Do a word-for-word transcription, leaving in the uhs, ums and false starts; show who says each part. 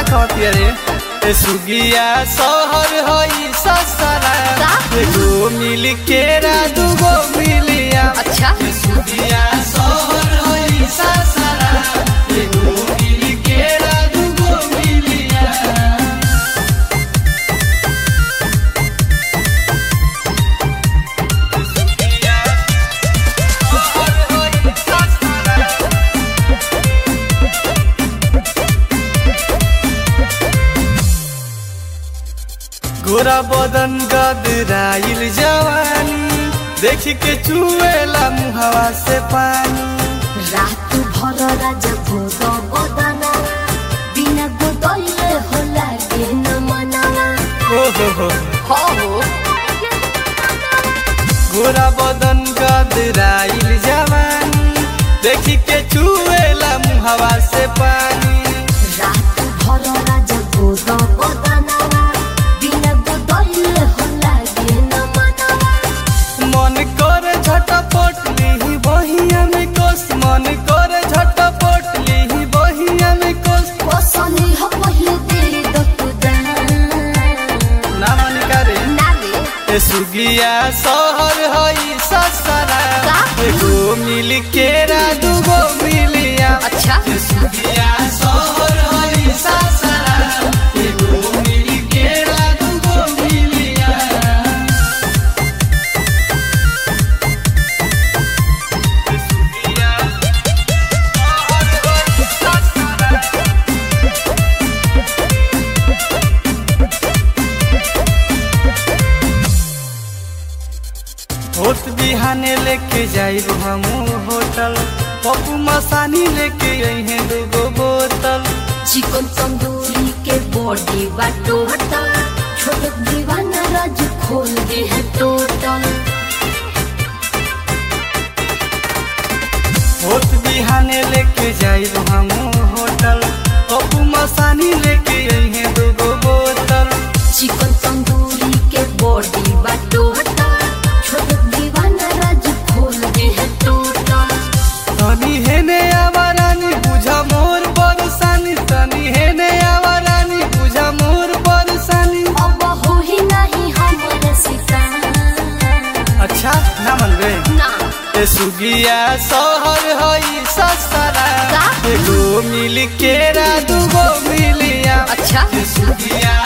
Speaker 1: कहती रे ए सुगिया शहर हई ससरा एगो मिल के रा दूगो मिलिया।
Speaker 2: अच्छा
Speaker 1: ए सुगिया शहर हई ससरा एगो मिल के रा दूगो मिलिया। गोरा बदन गदराइल जवानी देख के चुएला मुहवा से पानी।
Speaker 2: रात भर राजा भोग बदना बिना गोदले हो लागे न मनावा।
Speaker 1: ओ हो हो
Speaker 2: हो हो
Speaker 1: गोरा बदन गदराइल जवानी देख के चुएला मुहवा से पानी।
Speaker 2: रात भर राजा भोग बदना बिना गोदले हो लागे न मनावा।
Speaker 1: मन कर झटपट ली बहिया में कोस मन कर झटपट ली बहिया में कोस।
Speaker 2: पसंद हो पहले दे दो खुदा
Speaker 1: ना मन करे
Speaker 2: ना रे
Speaker 1: ए सुगिया शहर हई ससरा एगो मिल के रा दूगो मिलिया।
Speaker 2: अच्छा
Speaker 1: ए सुगिया शहर हई ससरा एगो मिल के रा दूगो मिलिया। ए सुगिया शहर हई ससरा होत बिहाने लेके जाइब हम होटल पप्पू मसानी लेके अइहे दूगो बोतल।
Speaker 2: चिकन तंदूरी के बॉडी बा टोटल छोट दीवाना राज खोल दे है टोटल।
Speaker 1: होत बिहाने लेके जाइब हम होटल पप्पू मसानी लेके अइहे दूगो बोतल।
Speaker 2: चिकन तंदूरी के बॉडी बा टोटल छोट दीवाना राज खोल दे है टोटल।
Speaker 1: तनी हेने आवारानी बुझा मोर बरसानी तनी हेने आवारानी बुझा मोर बरसानी।
Speaker 2: अब हो ही नहीं हमारे सिता
Speaker 1: अच्छा ना मन रे
Speaker 2: ना
Speaker 1: ए सुगिया शहर हई ससरा
Speaker 2: का?
Speaker 1: एगो मिल के रा दूगो मिलिया।
Speaker 2: अच्छा
Speaker 1: ए सुगिया